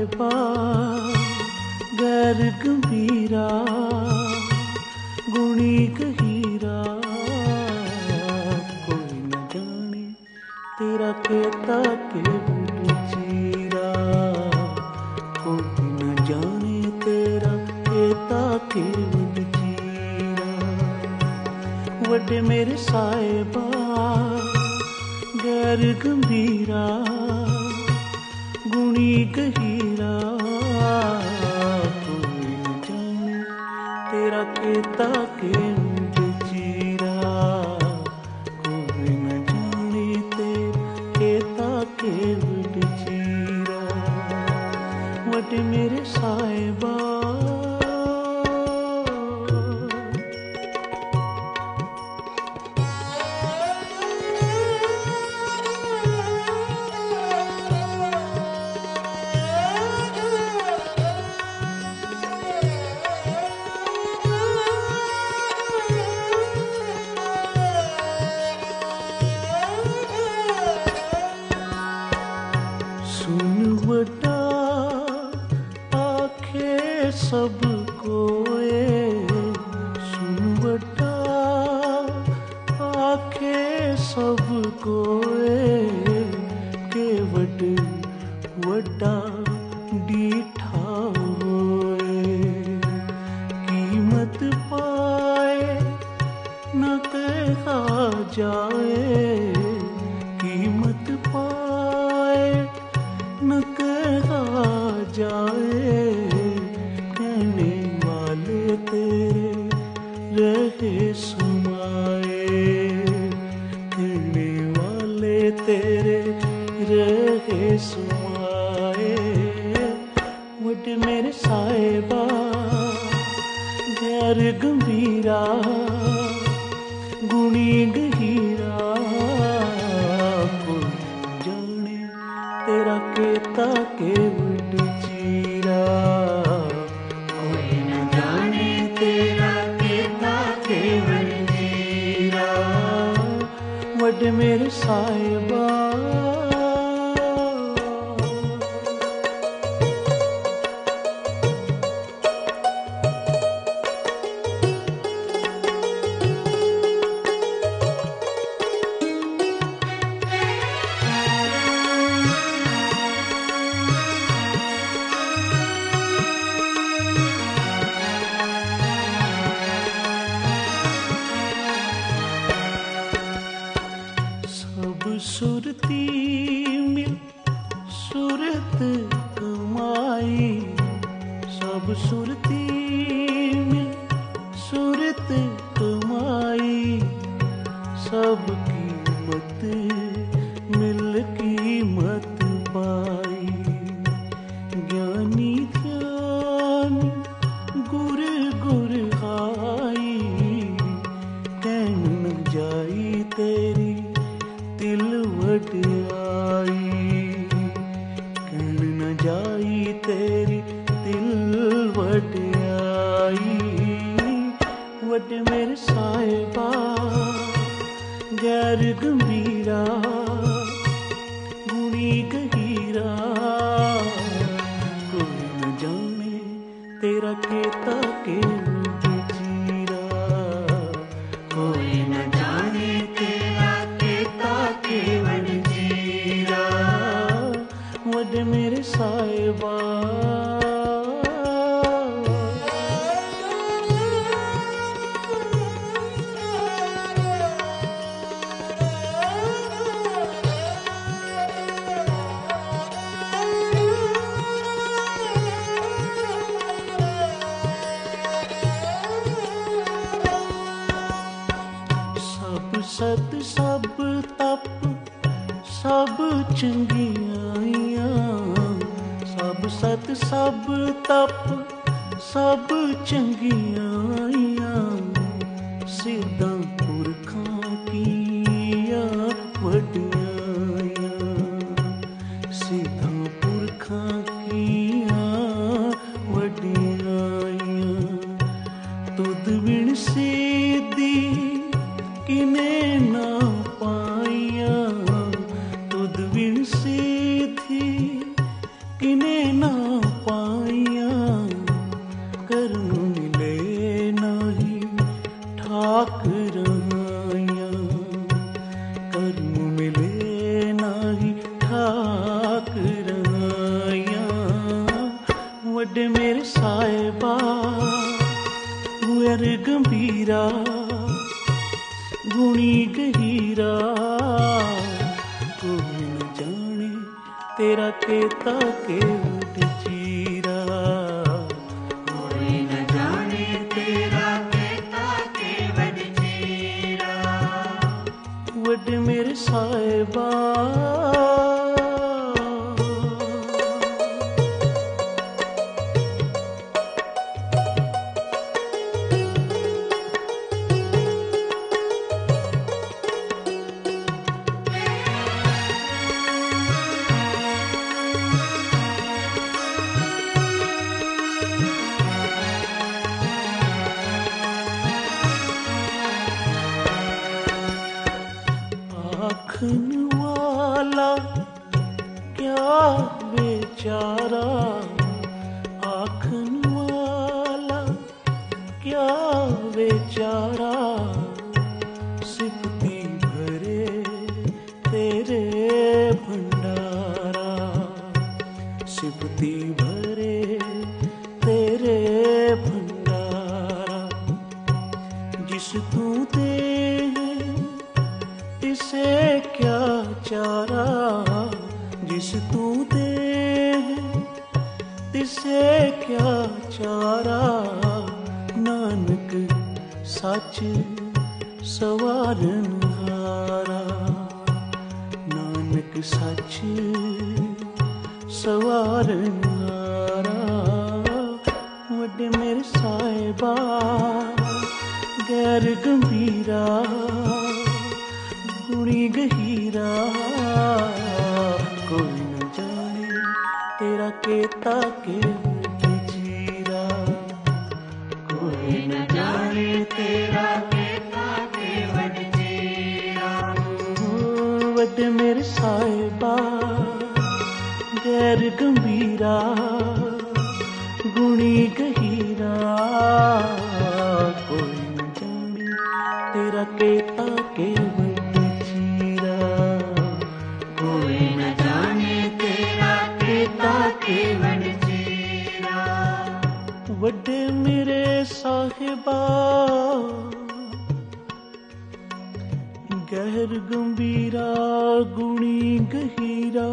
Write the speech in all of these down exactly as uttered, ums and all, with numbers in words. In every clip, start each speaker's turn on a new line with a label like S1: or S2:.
S1: साहिबा गैर गंभीरा गुणी गहीरा, कोई न जाने तेरा केता के चीरा, कोई न जाने तेरा केता के चीरा। वड्डे मेरे साहिबा गैर गंभीरा गुणी गहीरा, कोई न जाने तेरा केता के चीरा, कोई न जाने तेरा केता के चीरा। वड्डे मेरे साहिबा वड्डा आखे सब कोए, सुन वड्डा आखे सब कोए, के वड वड्डा डीठा होए, कीमत पाए न कहा जाए, कीमत पाए न कहा जाए, कहने वाले तेरे रहे सुमाए, कहने वाले तेरे रहे सुमाए। वड्डे मेरे साहिबा गैर गंभीरा गुणी गहीरा, तेरा केता के चीरा, कोई न जाने तेरा केता के चीरा। वड्डे मेरे साहिबा सुरती मिल सूरत कमाई, सब सुरती मिल सूरत कमाई, सब कीमत मिल कीमत पाई। ज्ञानी ध्यान गुर गुर हाई, कहन न जाई तेरी दिल वड्याई, कहन न जाई तेरी दिल वड्याई। वड्डे मेरे साहिबा गैर गंभीरा गुणी गहीरा, कोई न जाने तेरा केता के चीरा, कोई न जाने तेरा केता के चीरा। वड्डे मेरे साहिबा सत सब तप सब चंगियाइयां, सब सत सब तप सब चंगियाइयां, सिद्धां पुरखां कीयां वड्डियाइयां, सिद्धां पुरखां कीयां वड्डियाइयां। तुद बिन सिद्धि किने ना पाइया, तुद बिन सिद्धि किने ना तेरा केता केवट चीरा।
S2: कोई न जाने तेरा केता केवट चीरा।
S1: वड्डे मेरे साहिबा आखन वाला क्या बेचारा, आखन वाला क्या बेचारा, सिफती भरे तेरे भंडारा, सिफती भरे तेरे भंडारा। जिस तू दे इसे क्या चारा, जिस तू दे तिसे क्या चारा। नानक सच सवारन हारा, नानक सच सवारन हारा। वड्डे मेरे साहिबा गैर गंभीरा, गुणी गहीरा। कोई न जाने तेरा केता केवट चीरा,
S2: कोई न जाने तेरा केता केवट चीरा।
S1: वड्डे मेरे साहिबा गैर गंभीरा, गुणी गहीरा। कोई न जाने तेरा केता केवट चीरा,
S2: कोई न जाने तेरा केता केवट चीरा।
S1: वड्डे मेरे साहिबा गहर गंभीरा, गुणी गहीरा।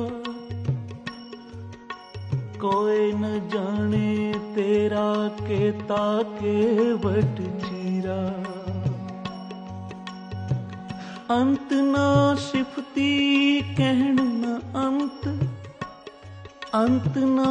S1: कोई न जाने तेरा केता केवट चीरा। अंत ना सिफती कहन न अंत, अंत ना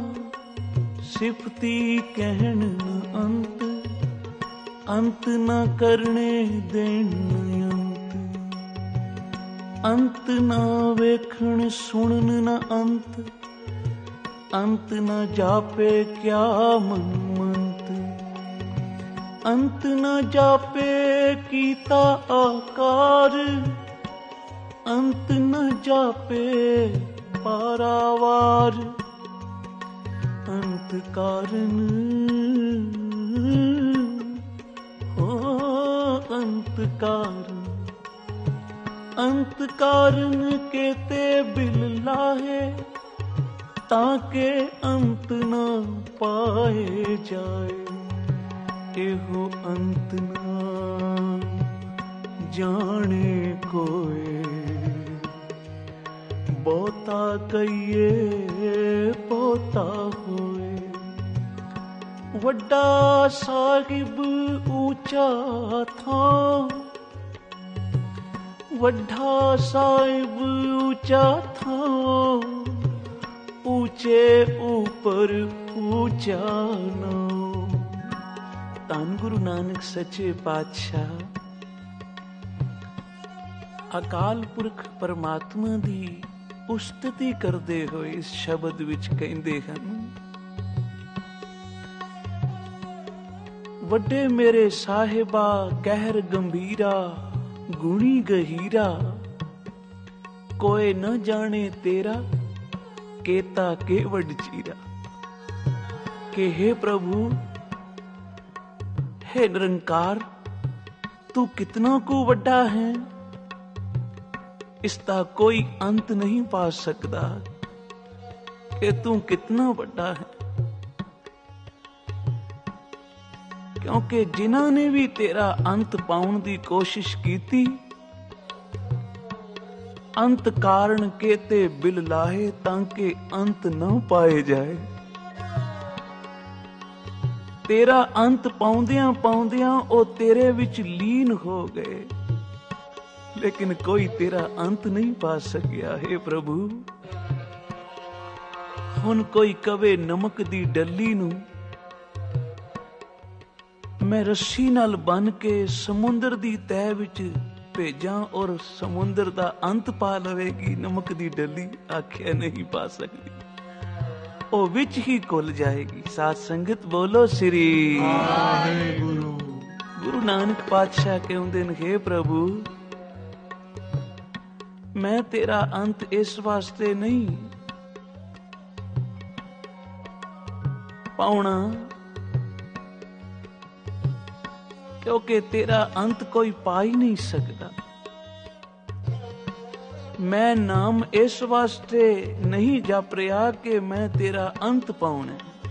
S1: सिफती कहन न अंत, अंत ना करने देन अंत, अंत ना वेखण सुनन न अंत, अंत न जापे क्या मनमंत, अंत न जापे कीता आकार, अंत न जापे पारावार। अंत कारण हो अंत कारण, अंत कारण केते बिल लाहे, ताके अंत न पाए जाए। एहो अंत न जाने कोई, बहुता कहिए बहुता होए। वड्डा साहिब ऊंचा था, वड्डा साहिब ऊंचा था, ऊंचे ऊपर ऊंचा नाओ। ਧੰਨ ਗੁਰੂ ਨਾਨਕ ਸੱਚੇ ਪਾਤਸ਼ਾਹ ਅਕਾਲ ਪੁਰਖ ਪਰਮਾਤਮਾ ਦੀ ਉਸਤਤੀ ਕਰਦੇ ਹੋਏ ਇਸ ਸ਼ਬਦ ਵਿੱਚ ਕਹਿੰਦੇ ਹਨ, ਵੱਡੇ ਮੇਰੇ ਸਾਹਿਬਾ ਗਹਿਰ ਗੰਭੀਰਾ, ਗੁਣੀ ਗਹੀਰਾ। ਕੋਈ न ਜਾਣੇ ਤੇਰਾ केता केवट चीरा। के हे प्रभु, हे निरंकार, तू कितना को वड्डा है, इसका कोई अंत नहीं पा सकता कि तू कितना वड्डा है। क्योंकि जिन्हां ने भी तेरा अंत पाउण दी कोशिश कीती, ਅੰਤ ਕਾਰਨ ਕੇਤੇ ਬਿਲ ਲਾਹੇ ਤਾਂ ਕਿ ਅੰਤ ਨਾ ਪਾਏ ਜਾਏ। ਤੇਰਾ ਅੰਤ ਪਾਉਂਦਿਆਂ ਪਾਉਂਦਿਆਂ ਉਹ ਤੇਰੇ ਵਿੱਚ ਲੀਨ ਹੋ ਗਏ, ਲੇਕਿਨ ਕੋਈ ਤੇਰਾ ਅੰਤ ਨਹੀਂ ਪਾ ਸਕਿਆ। हे ਪ੍ਰਭੂ, ਹੁਣ ਕੋਈ ਕਵੇ ਨਮਕ ਦੀ ਡੱਲੀ ਨੂੰ ਮੈਂ ਰੱਸੀ ਨਾਲ ਬੰਨ ਕੇ ਸਮੁੰਦਰ ਦੀ ਤਹਿ ਵਿੱਚ ਭੇਜਾਂ ਔਰ ਸਮੁੰਦਰ ਦਾ ਅੰਤ ਪਾ ਲਵੇਗੀ, ਨਮਕ ਦੀ ਡੱਲੀ ਆਖਿਆ ਨਹੀਂ ਪਾ ਸਕਦੀ, ਉਹ ਵਿੱਚ ਹੀ ਘੁਲ ਜਾਏਗੀ। ਸਾਧ ਸੰਗਤ ਬੋਲੋ ਸ੍ਰੀ ਵਾਹਿਗੁਰੂ। ਗੁਰੂ ਨਾਨਕ ਪਾਤਸ਼ਾਹ ਕਹਿੰਦੇ ਨੇ, हे ਪ੍ਰਭੂ, ਮੈਂ ਤੇਰਾ ਅੰਤ ਇਸ ਵਾਸਤੇ ਨਹੀਂ ਪਾਉਣਾ ਕਿਉਂਕਿ ਤੇਰਾ ਅੰਤ ਕੋਈ ਪਾ ਹੀ ਨਹੀਂ ਸਕਦਾ। ਮੈਂ ਨਾਮ ਇਸ ਵਾਸਤੇ ਨਹੀਂ ਜਪ ਰਿਹਾ ਕਿ ਮੈਂ ਤੇਰਾ ਅੰਤ ਪਾਉਣਾ,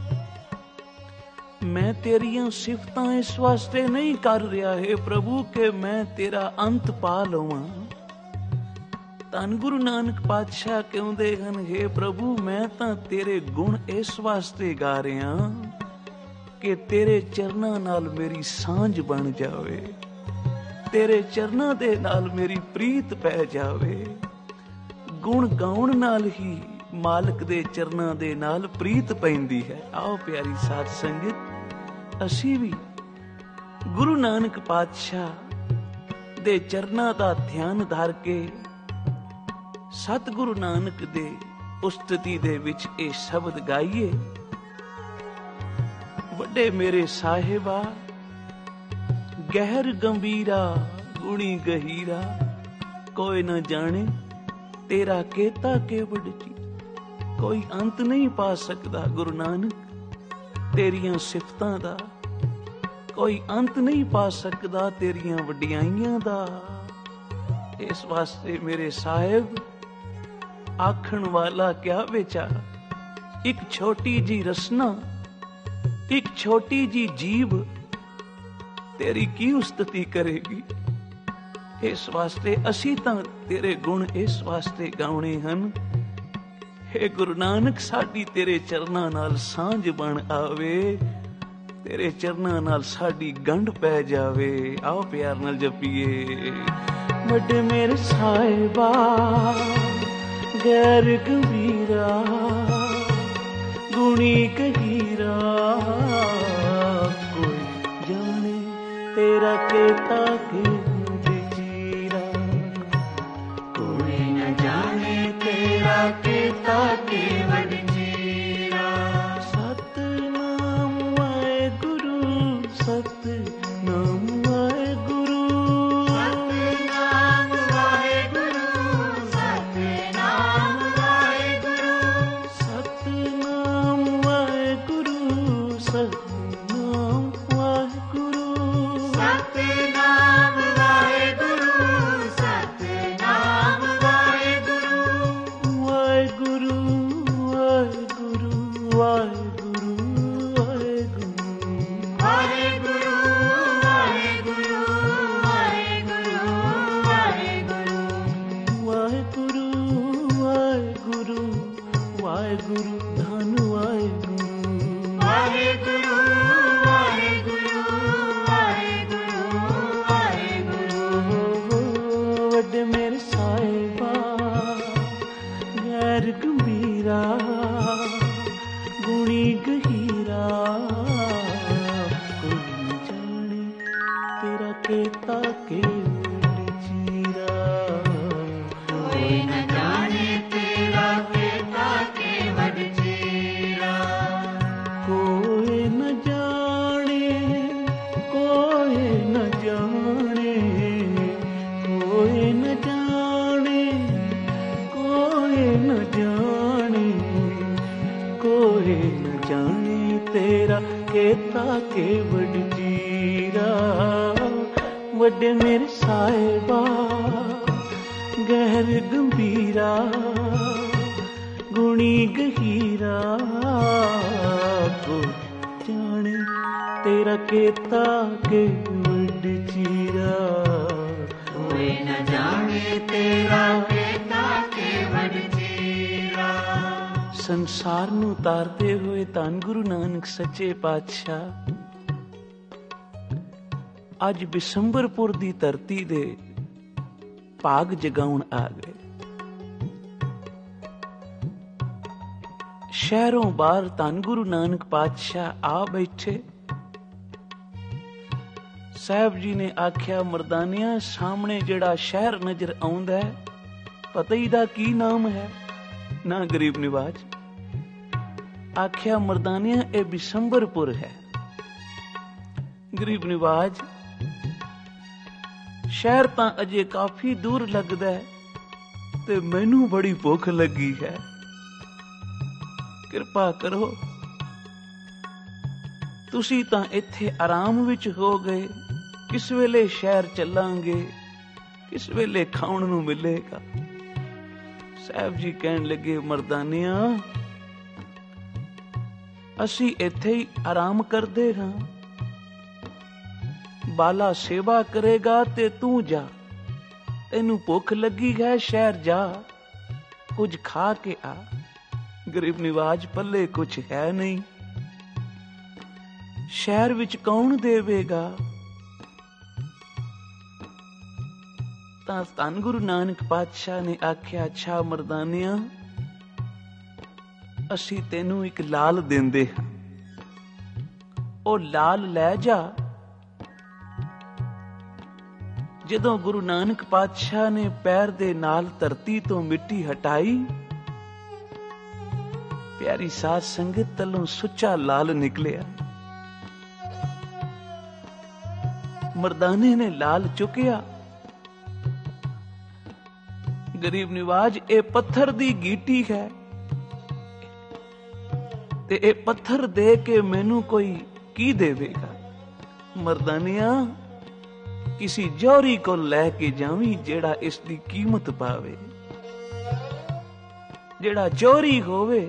S1: ਮੈਂ ਤੇਰੀਆਂ ਸਿਫਤਾਂ ਇਸ ਵਾਸਤੇ ਨਹੀਂ ਕਰ ਰਿਹਾ ਹੈ ਪ੍ਰਭੂ ਕਿ ਮੈਂ ਤੇਰਾ ਅੰਤ ਪਾ ਲਵਾਂ। ਧੰਨ ਗੁਰੂ ਨਾਨਕ ਪਾਤਸ਼ਾਹ ਕਹਿੰਦੇ ਹਨ, हे ਪ੍ਰਭੂ, ਮੈਂ ਤਾਂ ਤੇਰੇ ਗੁਣ ਇਸ ਵਾਸਤੇ ਗਾ ਰਿਹਾ ਕਿ ਤੇਰੇ ਚਰਨਾਂ ਨਾਲ ਮੇਰੀ ਸਾਂਝ ਬਣ ਜਾਵੇ, ਤੇਰੇ ਚਰਨਾਂ ਦੇ ਨਾਲ ਮੇਰੀ ਪ੍ਰੀਤ ਪੈ ਜਾਵੇ। ਗੁਣ ਗਾਉਣ ਨਾਲ ਹੀ ਮਾਲਕ ਦੇ ਚਰਨਾਂ ਦੇ ਨਾਲ ਪ੍ਰੀਤ ਪੈਂਦੀ ਹੈ। ਆਓ ਪਿਆਰੀ ਸਾਧ ਸੰਗਤ, ਅਸੀਂ ਵੀ ਗੁਰੂ ਨਾਨਕ ਪਾਤਸ਼ਾਹ ਦੇ ਚਰਨਾਂ ਦਾ ਧਿਆਨ ਧਰ ਕੇ ਸਤਿਗੁਰੂ ਨਾਨਕ ਦੇ ਉਸਤਤੀ ਦੇ ਵਿੱਚ ਇਹ ਸ਼ਬਦ ਗਾਈਏ। ਵੱਡੇ ਮੇਰੇ ਸਾਹਿਬਾ, ਗਹਿਰ ਗੰਭੀਰਾ ਗੁਣੀ ਗਹੀਰਾ, ਕੋਈ ਨਾ ਜਾਣੇ ਤੇਰਾ ਕੀਤਾ ਕੇਵੜ ਜੀ। ਕੋਈ ਅੰਤ ਨਹੀਂ ਪਾ ਸਕਦਾ ਗੁਰੂ ਨਾਨਕ ਤੇਰੀਆਂ ਸਿਫਤਾਂ ਦਾ, ਕੋਈ ਅੰਤ ਨਹੀਂ ਪਾ ਸਕਦਾ ਤੇਰੀਆਂ ਵਡਿਆਈਆਂ ਦਾ। ਇਸ ਵਾਸਤੇ ਮੇਰੇ ਸਾਹਿਬ, ਆਖਣ ਵਾਲਾ ਕਿਆ ਵਿਚਾਰ, ਇੱਕ ਛੋਟੀ ਜੀ ਰਸਨਾ, ਇੱਕ ਛੋਟੀ ਜੀ ਜੀਵ ਤੇਰੀ ਕੀ ਉਸਤਤੀ ਕਰੇਗੀ। ਇਸ ਵਾਸਤੇ ਅਸੀਂ ਤਾਂ ਤੇਰੇ ਗੁਣ ਇਸ ਵਾਸਤੇ ਗਾਉਣੇ ਹਨ, हे ਗੁਰੂ ਨਾਨਕ, ਸਾਡੀ ਤੇਰੇ ਚਰਨਾਂ ਨਾਲ ਸਾਂਝ ਬਣ ਆਵੇ, ਤੇਰੇ ਚਰਨਾਂ ਨਾਲ ਸਾਡੀ ਗੰਢ ਪੈ ਜਾਵੇ। ਆਓ ਪਿਆਰ ਨਾਲ ਜਪੀਏ। ਵੱਡੇ ਮੇਰੇ ਸਾਹਿਬਾ, ਗੈਰ ਗੰਭੀਰਾ ਗੁਣੀ ਗਹੀਰਾ, ਕੋਈ ਜਾਣੇ ਤੇਰਾ ਕੀਤਾ ਕੇਵੜ ਚੀਰਾ,
S2: ਕੋਈ ਨ ਜਾਣੇ ਤੇਰਾ ਕੀਤਾ ਕੇਵੜ ਚੀਰਾ।
S1: ਸਤਿਨਾਮ ਵਾਹਿਗੁਰੂ, ਸਤਿਨਾਮ ਵਾਹਿਗੁਰੂ,
S2: ਸਤਿਨਾਮ ਵਾਹਿਗੁਰੂ, ਸਤਿਨਾਮ ਵਾਹਿਗੁਰੂ,
S1: ਸਤਿਨਾਮ ਵਾਹਿਗੁਰੂ, ਸਤਿਨਾਮ ਵਾਹਿਗੁਰੂ,
S2: ਸਤਿਨਾਮ ਵਾਹਿਗੁਰੂ, ਸਤਿਨਾਮ ਵਾਹਿਗੁਰੂ।
S1: ਵਾਹਿਗੁਰੂ ਵਾਹਿਗੁਰੂ ਵਾਹਿਗੁਰੂ ਵਾਹਿਗੁਰੂ,
S2: ਵਾਹਿਗੁਰੂ ਵਾਹਿਗੁਰੂ ਵਾਹਿਗੁਰੂ ਵਾਹਿਗੁਰੂ,
S1: ਵਾਹਿਗੁਰੂ ਵਾਹਿਗੁਰੂ ਵਾਹਿਗੁਰੂ, ਧੰਨ ਵਾਹਿਗੁਰੂ।
S2: ਵਾਹਿਗੁਰੂ ਵਾਹਿਗੁਰੂ ਵਾਹਿਗੁਰੂ ਵਾਹਿਗੁਰੂ।
S1: ਵੱਡੇ ਮੇਰੇ ਸਾਹਿਬਾ, ਗੈਰ ਗੰਭੀਰਾ ਗੁਣੀ ਗਹੀਰਾ, ਕੋਈ ਨ ਜਾਣੇ ਤੇਰਾ ਕੀਤਾ ਕੇਵੜ ਚੀਰਾ।
S2: ਕੋਈ ਨ ਜਾਣੇ ਤੇਰਾ ਕੀਤਾ ਕੇਵੜ ਚੀਰਾ।
S1: ਕੋਈ ਨ ਜਾਣੇ, ਕੋਈ ਨ ਜਾਣੇ, ਕੋਈ ਨ ਜਾਣੇ, ਕੋਈ ਨ ਜਾਣੇ, ਕੋਈ ਨ ਜਾਣੇ ਤੇਰਾ ਕੀਤਾ ਕੇਵੜ ਚੀਰਾ। ਵੱਡੇ ਮੇਰੇ ਸਾਹਿਬਾ, ਗਹਿਰ ਗੰਭੀਰਾ ਗੁਣੀ ਗਹੀਰਾ, ਕੋਈ ਜਾਣੇ ਤੇਰਾ ਕੀਤਾ ਕੇਵੜ ਚੀਰਾ।
S2: ਕੋਈ ਨ ਜਾਣੇ ਤੇਰਾ ਕੀਤਾ
S1: ਸੰਸਾਰ ਨੂੰ ਤਾਰਦੇ ਹੋਏ ਧੰਨ ਗੁਰੂ ਨਾਨਕ ਸੱਚੇ ਪਾਤਸ਼ਾਹ ਅੱਜ ਬਿਸੰਬਰਪੁਰ ਦੀ ਧਰਤੀ ਦੇ ਭਾਗ ਜਗਾਉਣ ਆ ਗਏ। ਸ਼ਹਿਰੋਂ ਬਾਹਰ ਧੰਨ ਗੁਰੂ ਨਾਨਕ ਪਾਤਸ਼ਾਹ ਆ ਬੈਠੇ। ਸਾਹਿਬ ਜੀ ਨੇ ਆਖਿਆ, ਮਰਦਾਨਿਆਂ ਸਾਹਮਣੇ ਜਿਹੜਾ ਸ਼ਹਿਰ ਨਜ਼ਰ ਆਉਂਦਾ ਹੈ, ਪਤਾ ਹੀ ਦਾ ਕੀ ਨਾਮ ਹੈ? ਨਾ ਗਰੀਬ ਨਿਵਾਜ। ਆਖਿਆ, ਮਰਦਾਨਿਆਂ ਇਹ ਬਿਸੰਬਰਪੁਰ ਹੈ। ਗਰੀਬ ਨਿਵਾਜ, ਸ਼ਹਿਰ ਤਾਂ ਅਜੇ ਕਾਫੀ ਦੂਰ ਲੱਗਦਾ ਹੈ ਤੇ ਮੈਨੂੰ ਬੜੀ ਭੁੱਖ ਲੱਗੀ ਹੈ, ਕਿਰਪਾ ਕਰੋ। ਤੁਸੀਂ ਤਾਂ ਇੱਥੇ ਆਰਾਮ ਵਿੱਚ ਹੋ ਗਏ, ਕਿਸ ਵੇਲੇ ਸ਼ਹਿਰ ਚੱਲਾਂਗੇ, ਕਿਸ ਵੇਲੇ ਖਾਣ ਨੂੰ ਮਿਲੇਗਾ? ਸਾਹਿਬ ਜੀ ਕਹਿਣ ਲੱਗੇ, ਮਰਦਾਨਿਆਂ ਅਸੀਂ ਇੱਥੇ ਹੀ ਆਰਾਮ ਕਰਦੇ ਹਾਂ। ਬਾਲਾ ਸੇਵਾ ਕਰੇਗਾ ਤੇ ਤੂੰ ਜਾ। ਤੈਨੂੰ ਭੁੱਖ ਲੱਗੀ ਹੈ, ਸ਼ਹਿਰ ਜਾ, ਕੁਝ ਖਾ ਕੇ ਆ। ਗਰੀਬ ਨਿਵਾਜ, ਪੱਲੇ ਕੁਝ ਹੈ ਨਹੀਂ, ਸ਼ਹਿਰ ਵਿੱਚ ਕੌਣ ਦੇਵੇਗਾ? ਤਾਂ ਧੰਨ ਗੁਰੂ ਨਾਨਕ ਪਾਤਸ਼ਾਹ ਨੇ ਆਖਿਆ, ਅੱਛਾ ਮਰਦਾਨਿਆਂ, ਅਸੀਂ ਤੈਨੂੰ ਇੱਕ ਲਾਲ ਦਿੰਦੇ ਹਾਂ, ਉਹ ਲਾਲ ਲੈ ਜਾ। ਜਦੋਂ ਗੁਰੂ ਨਾਨਕ ਪਾਤਸ਼ਾਹ ਨੇ ਪੈਰ ਦੇ ਨਾਲ ਧਰਤੀ ਤੋਂ ਮਿੱਟੀ ਹਟਾਈ, ਪਿਆਰੀ ਸਾਧ ਸੰਗਤ ਤਲੋਂ ਸੁੱਚਾ ਲਾਲ ਨਿਕਲਿਆ। ਮਰਦਾਨੇ ਨੇ ਲਾਲ ਚੁੱਕਿਆ। ਗਰੀਬ ਨਿਵਾਜ, ਇਹ ਪੱਥਰ ਦੀ ਗੀਟੀ ਹੈ ਤੇ ਇਹ ਪੱਥਰ ਦੇ ਕੇ ਮੈਨੂੰ ਕੋਈ ਕੀ ਦੇਵੇਗਾ? ਮਰਦਾਨਿਆਂ, ਕਿਸੇ ਜੌਹਰੀ ਕੋਲ ਲੈ ਕੇ ਜਾਵੀਂ ਜਿਹੜਾ ਇਸ ਦੀ ਕੀਮਤ ਪਾਵੇ, ਜਿਹੜਾ ਜੌਹਰੀ ਹੋਵੇ।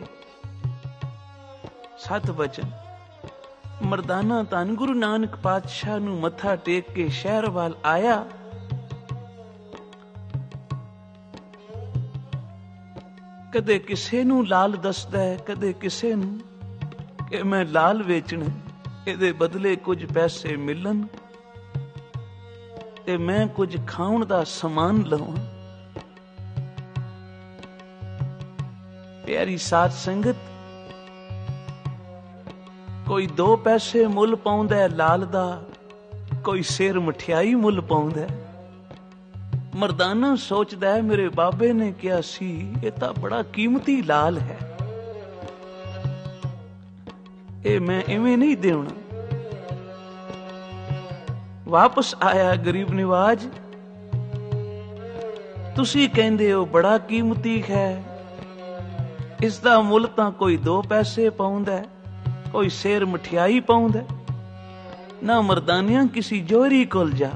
S1: ਸਤ ਵਚਨ। ਮਰਦਾਨਾ ਧੰਨ ਗੁਰੂ ਨਾਨਕ ਪਾਤਸ਼ਾਹ ਨੂੰ ਮੱਥਾ ਟੇਕ ਕੇ ਸ਼ਹਿਰ ਵੱਲ ਆਇਆ। ਕਦੇ ਕਿਸੇ ਨੂੰ ਲਾਲ ਦੱਸਦਾ ਹੈ, ਕਦੇ ਕਿਸੇ ਨੂੰ ਕਿ ਮੈਂ ਲਾਲ ਵੇਚਣਾ, ਇਹਦੇ ਬਦਲੇ ਕੁਝ ਪੈਸੇ ਮਿਲਣ ਤੇ ਮੈਂ ਕੁਝ ਖਾਣ ਦਾ ਸਮਾਨ ਲਵਾਂ। ਪਿਆਰੀ ਸਾਧ ਸੰਗਤ, ਕੋਈ ਦੋ ਪੈਸੇ ਮੁੱਲ ਪਾਉਂਦਾ ਹੈ ਲਾਲ ਦਾ, ਕੋਈ ਸਿਰ ਮਠਿਆਈ ਮੁੱਲ ਪਾਉਂਦਾ ਹੈ। ਮਰਦਾਨਾ ਸੋਚਦਾ ਹੈ, ਮੇਰੇ ਬਾਬੇ ਨੇ ਕਿਹਾ ਸੀ ਇਹ ਤਾਂ ਬੜਾ ਕੀਮਤੀ ਲਾਲ ਹੈ, ਇਹ ਮੈਂ ਐਵੇਂ ਨਹੀਂ ਦੇਣਾ। ਵਾਪਸ ਆਇਆ। ਗਰੀਬ ਨਿਵਾਜ, ਤੁਸੀਂ ਕਹਿੰਦੇ ਹੋ ਬੜਾ ਕੀਮਤੀ ਹੈ, ਇਸ ਦਾ ਮੁੱਲ ਤਾਂ ਕੋਈ ਦੋ ਪੈਸੇ ਪਾਉਂਦਾ, ਕੋਈ ਸਿਰ ਮਠਿਆਈ ਪਾਉਂਦਾ ਨਾ। ਮਰਦਾਨਿਆਂ, ਕਿਸੇ ਜੋਰੀ ਕੋਲ ਜਾ,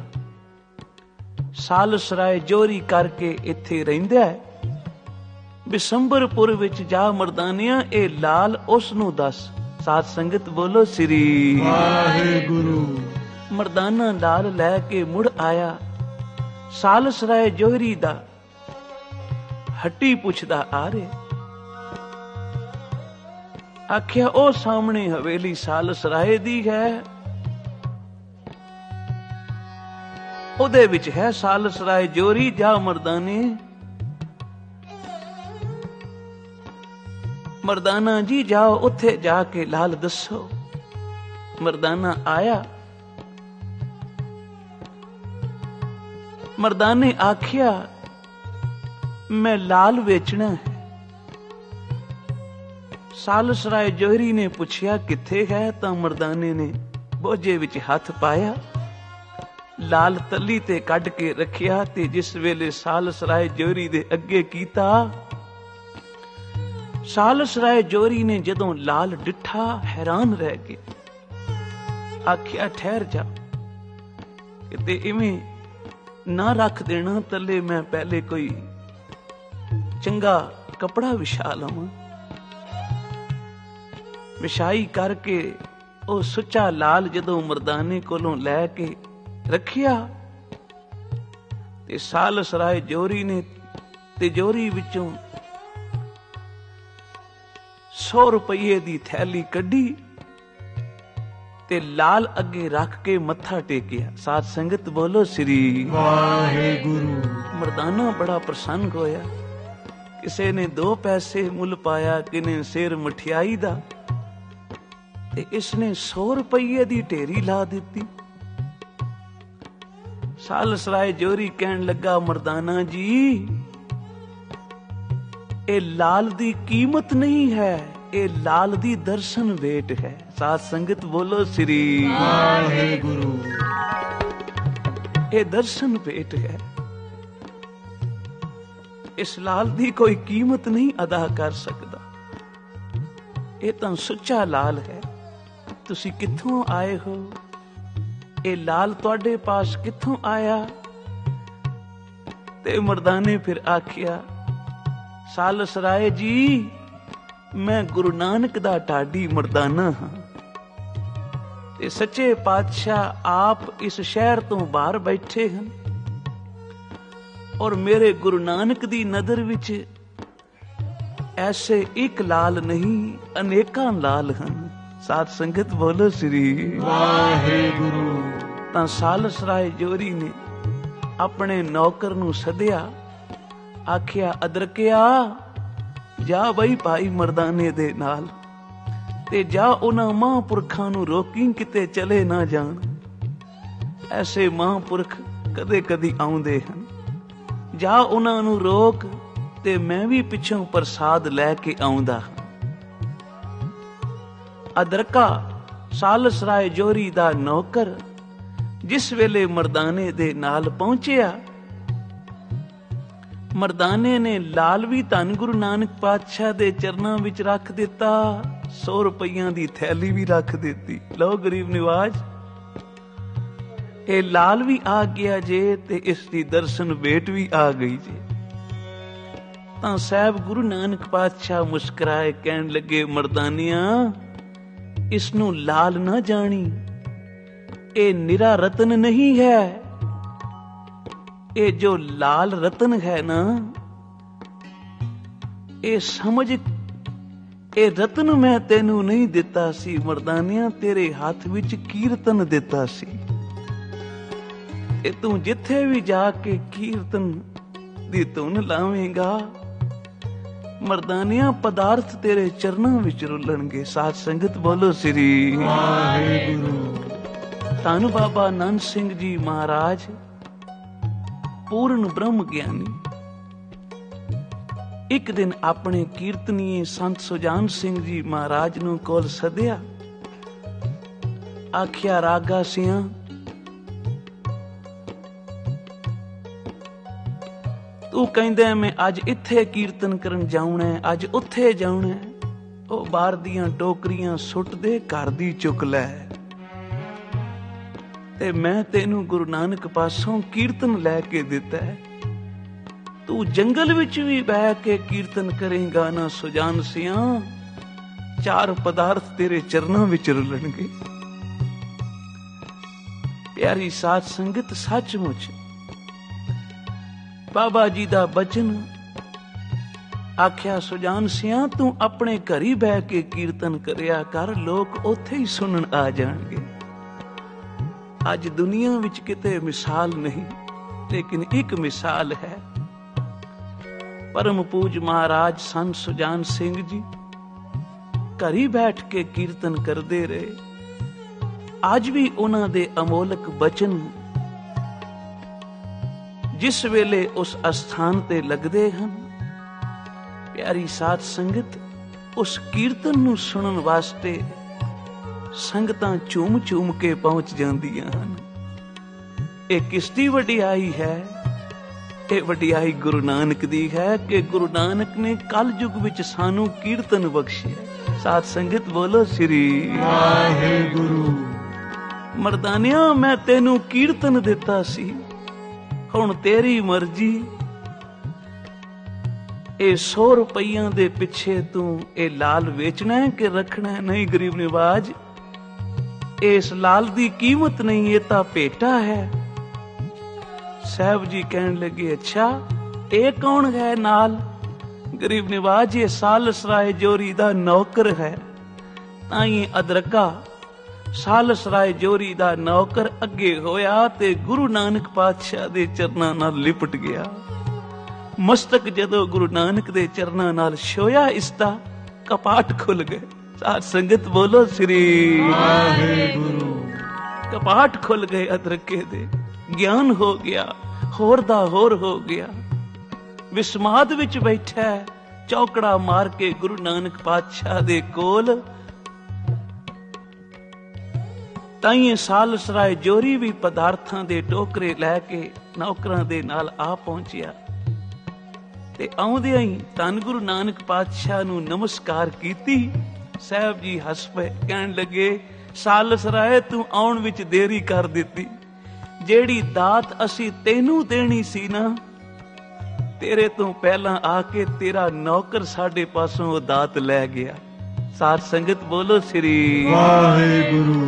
S1: ਸਾਲਸਰਾਏ ਜੋਰੀ ਕਰਕੇ ਇੱਥੇ ਰਹਿੰਦਾ ਹੈ। ਬਿਸੰਬਰਪੁਰ ਵਿੱਚ ਜਾ ਮਰਦਾਨਿਆਂ, ਇਹ ਲਾਲ ਉਸ ਨੂੰ ਦੱਸ। ਸਾਧ ਸੰਗਤ ਬੋਲੋ ਸ੍ਰੀ
S2: ਵਾਹਿਗੁਰੂ।
S1: ਮਰਦਾਨਾ ਲਾਲ ਲੈ ਕੇ ਮੁੜ ਆਇਆ। ਸਾਲਸਰਾਏ ਜੋਹਰੀ ਦਾ ਹੱਟੀ ਪੁੱਛਦਾ ਆ ਰਿਹਾ। ਆਖਿਆ, ਉਹ ਸਾਹਮਣੇ ਹਵੇਲੀ ਸਾਲਸਰਾਏ ਦੀ ਹੈ, ਉਹਦੇ ਵਿੱਚ ਹੈ ਸਾਲਸਰਾਏ ਜੋਹਰੀ। ਜਾ ਮਰਦਾਨੇ। ਮਰਦਾਨਾ ਜੀ ਜਾਓ, ਉੱਥੇ ਜਾ ਕੇ ਲਾਲ ਦੱਸੋ। ਮਰਦਾਨਾ ਆਇਆ। ਮਰਦਾਨੇ ਆਖਿਆ, ਮੈਂ ਲਾਲ ਵੇਚਣਾ ਹੈ। ਸਾਲਸਰਾਏ ਜੋਹਰੀ ਨੇ ਪੁੱਛਿਆ, ਕਿੱਥੇ ਹੈ? ਤਾਂ ਮਰਦਾਨੇ ਨੇ ਬੋਝੇ ਵਿੱਚ ਹੱਥ ਪਾਇਆ, ਲਾਲ ਤਲੀ ਤੇ ਕੱਢ ਕੇ ਰੱਖਿਆ ਤੇ ਜਿਸ ਵੇਲੇ ਸਾਲਸਰਾਏ ਜੋਹਰੀ ਦੇ ਅੱਗੇ ਕੀਤਾ, ਸਾਲਸਰਾਏ ਜੋਹਰੀ ਨੇ ਜਦੋਂ ਲਾਲ ਡਿੱਠਾ ਹੈਰਾਨ ਰਹਿ ਗਿਆ। ਆਖਿਆ, ਠਹਿਰ ਜਾ, ਕਿਤੇ ਇਵੇਂ ਨਾ ਰੱਖ ਦੇਣਾ, ਤੱਲੇ ਮੈਂ ਪਹਿਲੇ ਕੋਈ ਚੰਗਾ ਕਪੜਾ ਵਿਛਾ ਲਵਾਂ। ਵਿਛਾਈ ਕਰਕੇ ਉਹ ਸੁੱਚਾ ਲਾਲ ਜਦੋਂ ਮਰਦਾਨੇ ਕੋਲੋਂ ਲੈ ਕੇ ਰੱਖਿਆ ਤੇ ਸਾਲਸਰਾਏ ਜੋਹਰੀ ਨੇ ਤਿਜੋਰੀ ਵਿੱਚੋਂ सौ रुपये दी थैली कड्डी ते लाल अगे रख के मत्था टेकिया। साध संगत बोलो श्री
S2: वाहेगुरु।
S1: मर्दाना बड़ा प्रसन्न होया। किसे ने दो पैसे मुल पाया, किने सिर मठियाई दा, ते इसने सौ रुपये दी ढेरी ला दी। सालसराय जोरी कहन लगा, मर्दाना जी ए लाल दी कीमत नहीं है, ए लाल दी दर्शन भेंट है। साध संगत बोलो श्री
S2: वाहेगुरु।
S1: ए दर्शन भेंट है। इस लाल दी कोई कीमत नहीं अदा कर सकता। ये तो सच्चा लाल है। तुसी कित्थों आए हो? ए लाल तुहाडे पास कित्थों आया? ते मर्दाने फिर आखिया, सालसराय जी मैं गुरु नानक दा ढाडी मर्दाना हां, ते सच्चे पातशाह आप इस शहर तो बाहर बैठे हैं और मेरे गुरु नानक दी नदर विच ऐसे एक लाल नहीं अनेकां लाल हैं। साध संगत बोलो श्री
S2: वाहेगुरु।
S1: तां सालसराय जोरी ने अपने नौकर नूं सदिया, आखिया अदरकिया जा बई भाई मर्दाने दे नाल, ते जा उन्हां महापुरखां नूं रोकी किते चले ना जाण। ऐसे महापुरख कदे कदी आउंदे हन। जा उन्हां नूं रोक ते मैं भी पिछों प्रसाद लैके आउंदा हां। अदरका सालसराय जोरी दा नौकर जिस वेले मर्दाने दे नाल पहुंचिया, मर्दाने ने लाल भी धन गुरु नानक पातशाह दे चरनां विच रख दिता, सौ रुपइयां दी थैली भी रख दिती। लो गरीब निवाज, ए लाल भी आ गया जे ते इसकी दर्शन भेंट भी आ गई जे। तां साहब गुरु नानक पातशाह मुस्कुराए कहन लगे, मर्दानिया इसनू लाल ना जानी, ए निरा रतन नहीं है। ए जो लाल रतन है ना, ए समझ, ए रतन मैं तेनू नहीं दिता सी मर्दानिया, तेरे हाथ विच कीर्तन दिता सी। ए तू जिथे भी जाके कीर्तन दी धुन लावेगा, मर्दानिया पदार्थ तेरे चरनां विच रुलणगे। साध संगत बोलो श्री
S2: वाहेगुरु।
S1: धन बाबा नंद सिंह जी महाराज पूर्ण ब्रह्म ज्ञानी एक दिन अपने कीर्तनीय संत सुजान सिंह जी महाराज नूं कोल सदिया, आखिया रागा सिया तू कहंदा मैं अज इत्थे कीर्तन करन जाउणा है, अज उत्थे जाउणा है। ओ बाहर दियां टोकरियां सुट दे, घर दी चुक लै, ते मैं तेनू गुरु नानक पासों कीर्तन लैके दिता है। तू जंगल विच भी बह के कीर्तन करेगा ना सुजान सिया, चार पदार्थ तेरे चरनां विच रुलणगे। प्यारी साध संगत, सचमुच बाबा जी दा बचन आख्या, सुजान सिया तू अपने घर ही बह के कीर्तन करिया कर, लोग ओथे ही सुनन आ जाणगे। अज दुनिया विच किते मिसाल नहीं, लेकिन एक मिसाल है। परम पूज महाराज संत सुजान सिंह जी घर ही बैठ के कीर्तन करते रहे। अज भी उन्हां दे अमोलक बचन जिस वेले उस अस्थान ते लगदे हन, प्यारी साध संगत उस कीर्तन नूं सुनन वास्ते संगतां झूम झूम के पहुंच जांदियां हन। ਇਹ ਕਿਸਦੀ ਵਡਿਆਈ ਹੈ? ਇਹ ਵਡਿਆਈ ਗੁਰੂ ਨਾਨਕ ਦੀ ਹੈ ਕਿ ਗੁਰੂ ਨਾਨਕ ਨੇ ਕਲ ਯੁਗ ਵਿੱਚ ਸਾਨੂੰ ਕੀਰਤਨ ਬਖਸ਼ਿਆ। ਸਾਧ ਸੰਗਤ ਬੋਲੋ ਸ੍ਰੀ
S2: ਵਾਹਿਗੁਰੂ।
S1: ਮਰਦਾਨਿਆ ਮੈਂ ਤੈਨੂੰ ਕੀਰਤਨ ਦਿੱਤਾ ਸੀ, ਹੁਣ ਤੇਰੀ ਮਰਜ਼ੀ। ਇਹ ਸੌ ਰੁਪਈਆਂ ਦੇ ਪਿੱਛੇ ਤੂੰ ਇਹ ਲਾਲ ਵੇਚਣਾ ਹੈ ਕਿ ਰੱਖਣਾ ਹੈ? ਨਹੀਂ ਗਰੀਬ ਨਿਵਾਜ, ਇਸ ਲਾਲ ਦੀ ਕੀਮਤ ਨਹੀਂ, ਇਹ ਤਾਂ ਭੇਟਾ ਹੈ। ਸਾਹਿਬ ਜੀ ਕਹਿਣ ਲੱਗੇ, ਅੱਛਾ ਇਹ ਕੌਣ ਹੈ ਨਾਲ? गरीब निवाज ये सालस राय जोरी दा नौकर है। ताई अदरका सालस राय जोरी दा नौकर अगे होया ते गुरु नानक पातशाह दे चरनां नाल लिपट गया। मस्तक जदों गुरु नानक दे चरनां नाल छोया, इसदा कपाट खुल गए। साध संगत बोलो श्री
S2: वाहेगुरु।
S1: कपाट खुल गए अदरके दे, ज्ञान हो गया, होर दा होर हो गया। विस्माद विच बैठा चौकड़ा मार के गुरु नानक पातशाह दे कोल। ताइए सालस राय जोरी भी पदार्थां दे टोकरे लैके नौकरां दे नाल आ पहुंचिया ते आउंदियां ही धन गुरु नानक पातशाह नूं नमस्कार कीती। साहब जी हस पे कहण लगे, सालस राय तू आउण विच देरी कर दित्ती। जेड़ी दात असी तैनू देनी सी ना, तेरे तो पहला आके तेरा नौकर साडे पासों वो दात लै गया। सार संगत बोलो श्री
S2: वाहेगुरु।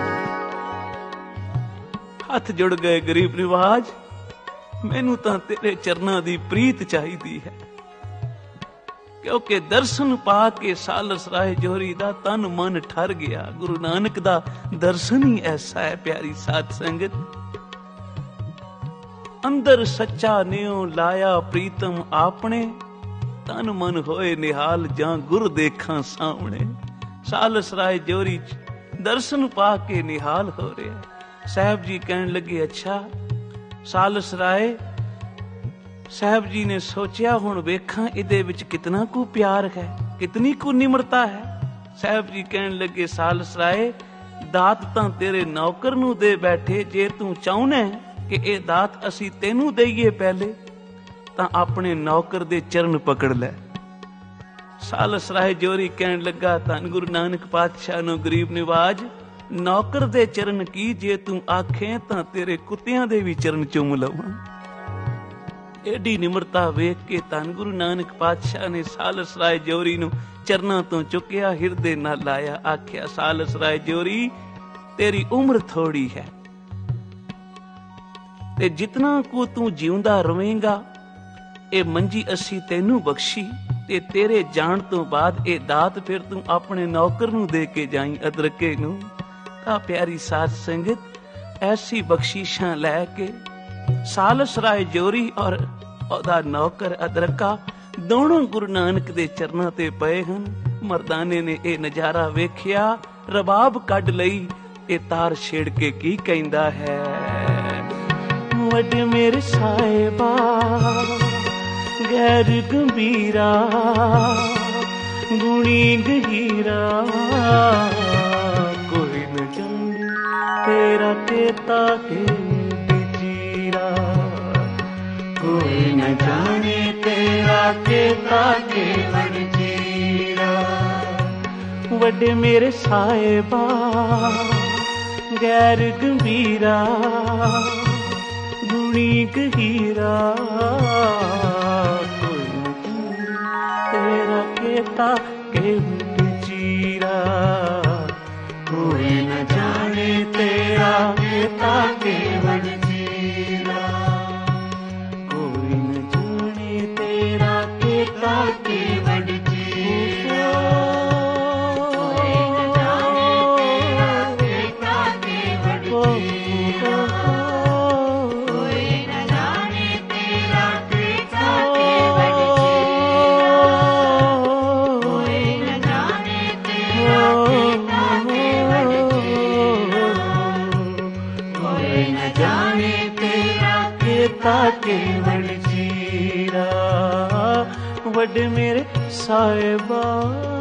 S1: हथ जुड़ गए गरीब निवाज, मैनू तां तेरे चरनां दी प्रीत चाहिदी है। क्योंकि दर्शन पा के सालस राय जोरी दा तन मन ठर गया। गुरु नानक दा दर्शन ही ऐसा है प्यारी साध संगत। अंदर सच्चा नेओ लाया प्रीतम आपने, तन मन होए निहाल जां गुर देखा सामने। सालस राय जोरी दर्शन पा के निहाल हो रहा। साहब जी कहने लगे, अच्छा सालस राय। साहब जी ने सोचा हुण वेखां इहदे विच कितना कु प्यार है, कितनी कु निमरता है। साहब जी कहने लगे, सालस राय दात तां तेरे नौकर नूं दे बैठे, जे तू चाहुना कि ये दात असी तेनू दईए पहले तां अपने नौकर दे चरण पकड़ लै। सालस राय जोरी कहने लगा, धन गुरु नानक पातशाह नूं गरीब निवाज नौकर दे चरण की, जे तू आखे तां तेरे कुत्तियां दे भी चरण चुम लवां। एडी निमरता वेख के धन गुरु नानक पातशाह ने सालस राय जोरी नूं चरनां तो चुकिया, हिरदे नाल लाया। आख्या, सालस राय जोरी तेरी उम्र थोड़ी है ते जितना को तू जिउंदा रवेंगा ए मंजी असी तेनू बख्शी, ते तेरे जान तो बाद ए दात फिर तू अपने नौकर नूं दे के जाई अदरके नूं। ता प्यारी साध संगत ऐसी बख्शीशां लैके सालस राय जोरी और ओदा नौकर अदरका दोनों गुरु नानक दे चरनां ते पए हन। मर्दाने ने ए नजारा वेखिया, रबाब कढ लई, ए तार छेड़ के की कहंदा है। वड मेरे साहिबा गैर गंभीरा, गुणी गहीरा, कोई न जाने तेरा केता के जीरा। कोई न जाने तेरा केता के जीरा। वड्डे मेरे साहिबा गैर गंभीरा, गुणी गहीरा, कोई न जाने तेरा केता के जीरा। कोई न जाने तेरा केता के जीरा। कोई न जाने तेरा केता के जीरा। कोई न जाने तेरा केता के जीरा। कोई न जाने तेरा केता के जीरा। कोई न जाने तेरा केता कोई न जाने तेरा केता केवल जीरा। वड मेरे साहिबा